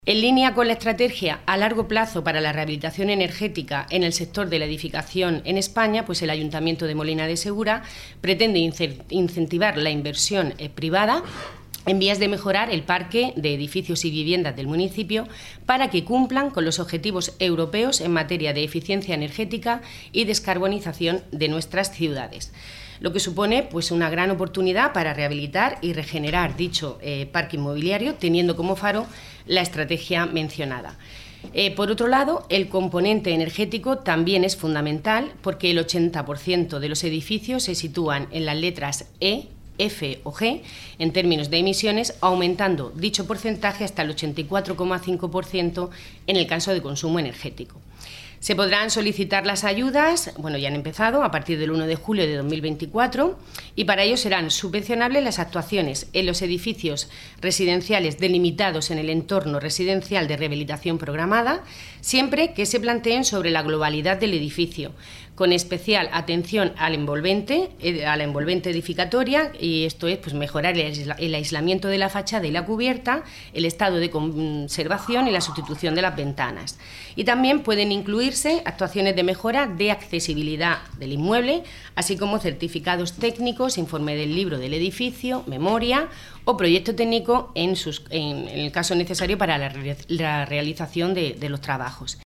En línea con la estrategia a largo plazo para la rehabilitación energética en el sector de la edificación en España, pues el Ayuntamiento de Molina de Segura pretende incentivar la inversión privada en vías de mejorar el parque de edificios y viviendas del municipio para que cumplan con los objetivos europeos en materia de eficiencia energética y descarbonización de nuestras ciudades, lo que supone pues una gran oportunidad para rehabilitar y regenerar dicho parque inmobiliario, teniendo como faro la estrategia mencionada. Por otro lado, el componente energético también es fundamental porque el 80% de los edificios se sitúan en las letras E, F o G en términos de emisiones, aumentando dicho porcentaje hasta el 84,5% en el caso de consumo energético. Se podrán solicitar las ayudas, ya han empezado, a partir del 1 de julio de 2024 y para ello serán subvencionables las actuaciones en los edificios residenciales delimitados en el entorno residencial de rehabilitación programada, siempre que se planteen sobre la globalidad del edificio, con especial atención a la envolvente edificatoria, y esto es pues, mejorar el aislamiento de la fachada y la cubierta, el estado de conservación y la sustitución de las ventanas. Y también pueden incluirse actuaciones de mejora de accesibilidad del inmueble, así como certificados técnicos, informe del libro del edificio, memoria o proyecto técnico en el caso necesario para la realización de los trabajos.